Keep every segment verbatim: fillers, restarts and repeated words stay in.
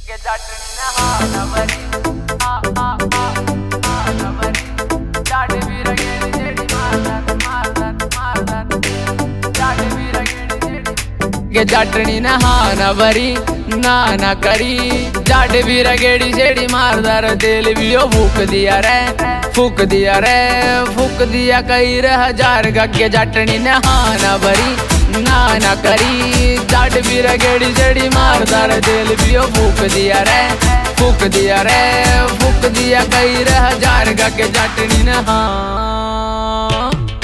के चटनी ने हाना भरी आ आ आ हाना भरी चाट भी रगेड़ी जेड़ी मारदन मारदन मारदन चाट भी रगेड़ी जेड़ी के चटनी ने हाना भरी ना ना करी चाट भी रगेड़ी जेड़ी मारदार तेल भी ओ फूक दिया रे फूक दिया रे फूक दिया कई रे हजार का के चटनी ने हाना भरी ना ना करी चाट भी रगेड़ी जेड़ी मारदार तेल भी ओ फूक दिया रे फूक दिया रे फूक दिया कई रे हजार का के चटनी ने हाँ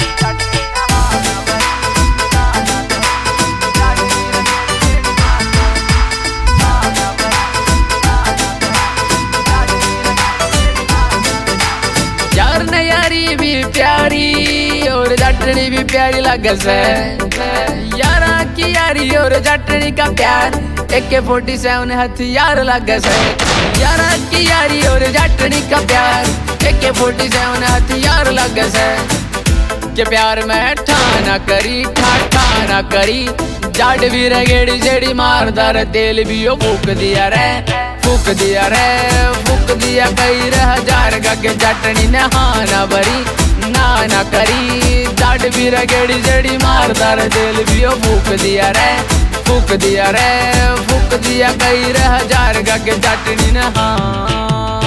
यार न यारी भी प्यारी और चटनी भी प्यारी लगे से यारा की यारी और चटनी का प्यार ए के फोर्टी सेवन हथियार लगे से यारा की यारी और चटनी का प्यार ए के फोर्टी सेवन हथियार लगे से के प्यार में ठाना करी ठा ठाना करी जाट भी रगेड़ी जेड़ी मारदार तेल भी ओ फूक दिया रे फूक दिया रे फूक दिया कई रे हजार का के चटनी ने हाना भरी ना ना करी जाट भी रगेड़ी जेड़ी मारदार तेल भी ओ फूक दिया रे फूक दिया रे फूक दिया कई रे हजार का के चटनी ने हाँ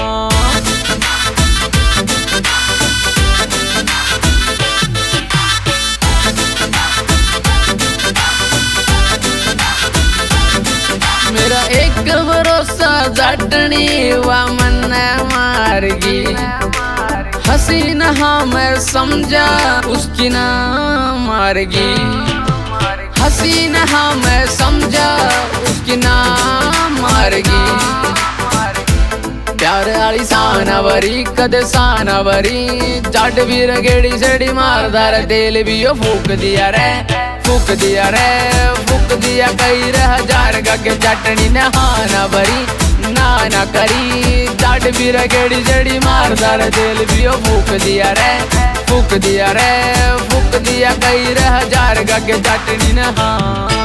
मेरा एक भरोसा चटनी वा मन मारगी हसीन हाँ मैं समझा उसकी ना मारगी हसीन हाँ मैं समझा उसकी ना मारगी प्यार आली साना भरी कदे साना भरी चाट भी रगेड़ी सेड़ी मारदार तेल भी ओ फूक दिया रे फूक दिया रे फूक दिया कई रे हजार का के चटनी ने हाना भरी ना ना करी चाट भी रगेड़ी जेड़ी मारदार तेल भी ओ फूक दिया रे फूक दिया रे फूक दिया कई रे हजार का के चटनी ने हाँ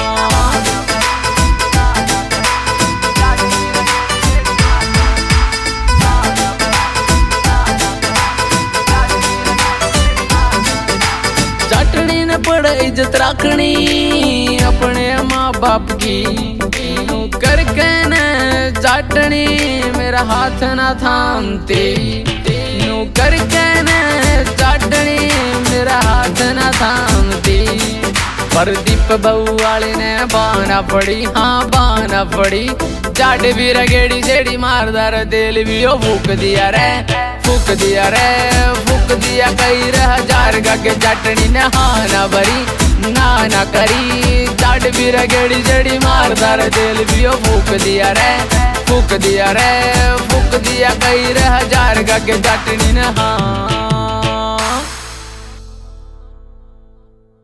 चटनी ने पड़े इज्जत रखनी अपने माँ बाप की करके न चटनी मेरा हाथ ना थामती नू करके न चटनी मेरा हाथ ना थामती प्रदीप बहू वाले ने बाना पड़ी हाँ बाना पड़ी चाट भी रगेड़ी जेड़ी मारदार तेल भी ओ फूक दिया रे फूक दिया रे फूक दिया कई रे हजार का के चटनी ने हाना भरी ना ना करी चाट भी रगेड़ी जेड़ी मारदार तेल भी ओ फूक दिया रे फूक दिया रे फूक दिया कई रे हजार का के चटनी ने हाँ